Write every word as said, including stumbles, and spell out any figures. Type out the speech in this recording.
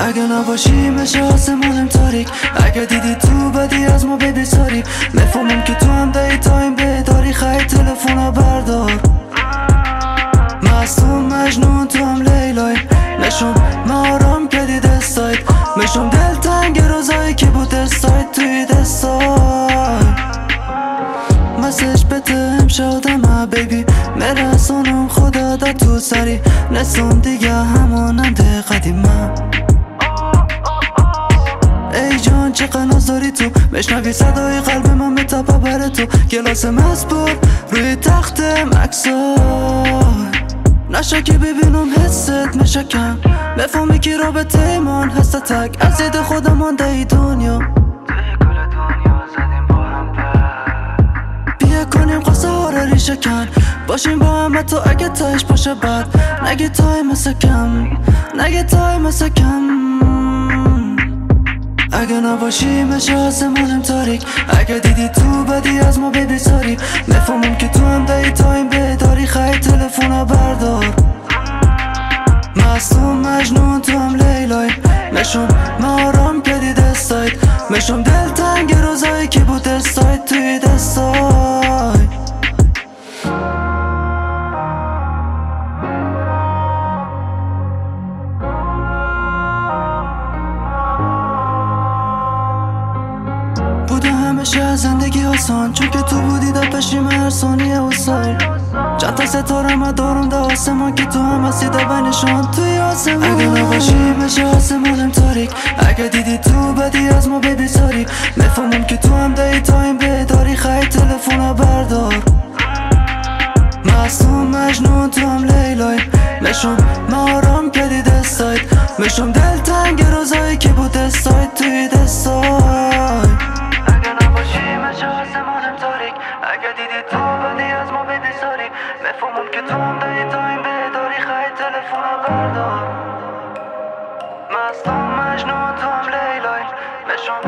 اگه نباشی مثل آسمونم تاریک، اگه دیدی تو بدی از ما ببی ساری، مفهومم که تو هم دایی تایم بداری، خیلی تلفون بردار. مستون مجنون تو هم لیلای، نشون مارام کردی دستایت، مشون دل تنگ روزایی که بود دستایت توی دستای. مسیج بتم شدم ها بیبی، مرسونم خدا دا تو سری، نسون دیگه همانند قدیمم. ای جان چقدر ناز داری تو، بشنوی صدای قلب من بتپه بره تو، گلاس مسبور روی تختم عکسای، نشا که ببینم حست مشکم، بفهمی که رابطه ایمان هست تک از دید خودم مانده ای دنیا. بیا کنیم قصه ها رو ریشه کن، باشیم با هم تو اگه تایش باشه بد، نگه تای مثل کم، نگه تای مثل کم. اگه نباشی مثل آسمونم تاریک، اگه دیدی تو بدی از ما ببی ساری، مفهومم که تو هم دایی تایم بداری، خیلی تلفون بردار. مستون مجنون تو هم لیلای، نشون مارام کردی دستایت، مشون دل تنگ روزایی که بود دستایت توی دستای. بوده همیشه زندگی آسان، چون که تو بودی دا پشیم هر ثانیه و سایر، چند تا ستاره ما دارم دا آسمان که تو هم هستی دا بینشان توی آسمان. اگه نباشی مثل آسمونم تاریک، اگه دیدی تو بدی از ما ببی ساری، مفهومم که تو هم دایی تایم بداری، خیلی تلفون بردار. مستون مجنون تو هم لیلای، نشون مارام کردی دستایت، مشون دل تنگ روزایی که بود دستایت توی دستای. اگه دیدی تو بدی از ما بدی ساری، مفهومم که تو هم دایی تایم بداری، خیلی تلفون بردار. مستون مجنون تو هم لیلای، نشون